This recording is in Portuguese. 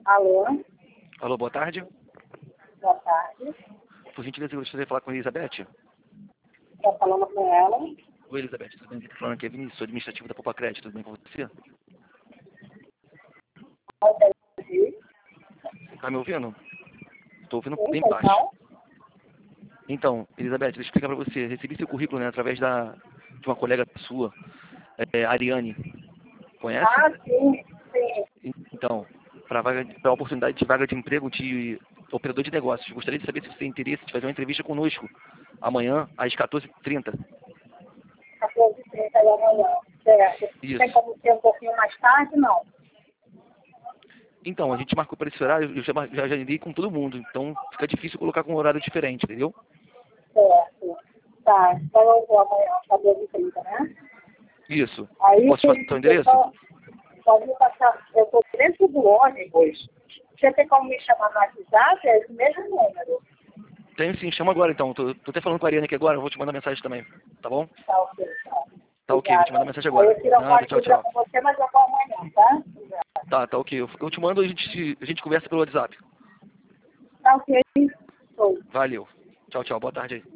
Alô, Alô, boa tarde. boa tarde. Por gentileza, eu gostaria de falar com a Elizabeth. Estou falando com ela. Oi, Elizabeth, tudo bem? Estou falando aqui, é Vinícius, sou administrativo da Poupa Crédito, tudo bem com você? Tá me ouvindo? Estou ouvindo Sim, bem pois baixo. não? Então, Elizabeth, deixa eu explicar para você. Recebi seu currículo, né, através de uma colega sua, Ariane. Conhece? Ah, sim, sim. Então, para a oportunidade de vaga de emprego de operador de negócios. Gostaria de saber se você tem interesse de fazer uma entrevista conosco amanhã, às 14h30. 14h30 da manhã. Certo. Tem Isso. como ser um pouquinho mais tarde? Não. Então, a gente marcou para esse horário, eu já agendei com todo mundo, então fica difícil colocar com um horário diferente, entendeu? Certo. Tá, então eu vou amanhã, 14h30, né? Isso. Aí, Posso te passar o seu endereço? pode me passar, eu estou dentro do ônibus. Você tem como me chamar no WhatsApp? É esse mesmo número. Tenho sim, chama agora então. Tô até falando com a Ariane aqui agora, eu vou te mandar mensagem também, tá bom? Tá ok, tá. Tá ok, vou te mandar Obrigada. mensagem Aí agora. eu tiro a Nada, foto tchau, de tchau. com você, mas eu vou amanhã, tá? Obrigada. Tá ok. Eu te mando e a gente conversa pelo WhatsApp. Tá ok. Show. Valeu. Tchau, tchau. Boa tarde aí.